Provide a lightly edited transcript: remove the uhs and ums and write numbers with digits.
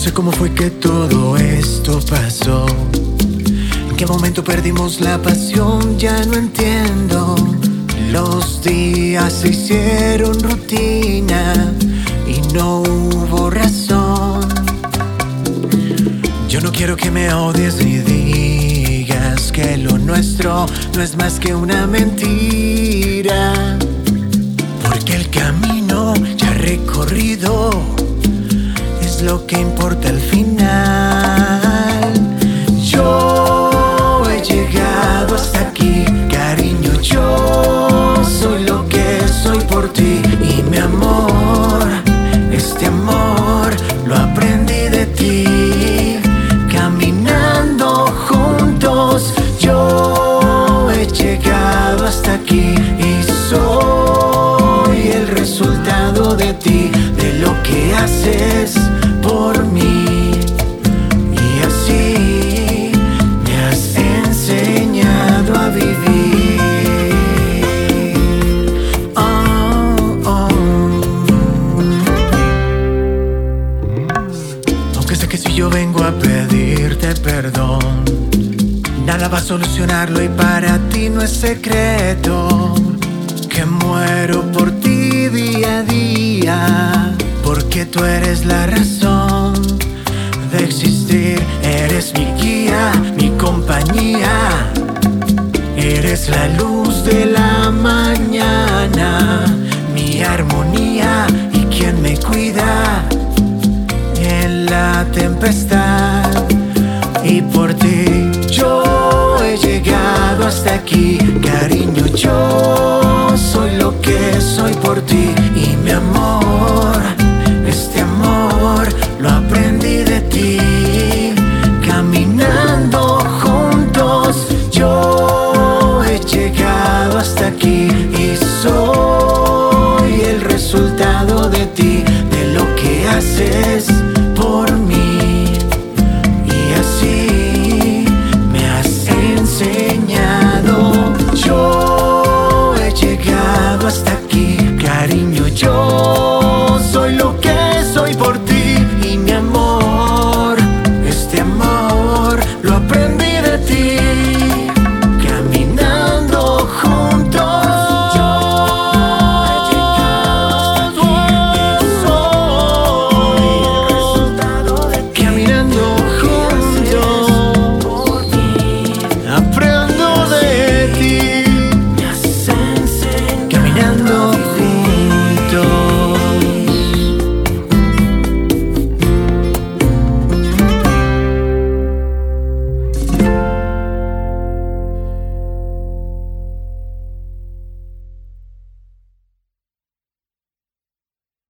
sé cómo fue que todo esto pasó. ¿En qué momento perdimos la pasión? Ya no entiendo. Los días se hicieron rutina y no hubo razón. Yo no quiero que me odies ni digas que lo nuestro no es más que una mentira, porque el camino ya recorrido es lo que importa al final. Yo he llegado hasta aquí, cariño, yo soy lo que soy por ti. Y mi amor, este amor lo aprendí de ti. Caminando juntos, yo he llegado hasta aquí y soy el resultado de ti, de lo que haces por mí. Y así me has enseñado a vivir. Aunque sé que si yo vengo a pedirte perdón, nada va a solucionarlo, y para ti no es secreto que muero por ti día a día, porque tú eres la razón de existir. Eres mi guía, mi compañía, eres la luz de la mañana, mi armonía y quien me cuida en la tempestad. Y por ti yo he llegado hasta aquí, cariño, yo soy lo que soy por ti. Y mi amor, este amor lo aprendí de ti. Caminando juntos, yo he llegado hasta aquí y soy el resultado de ti, de lo que haces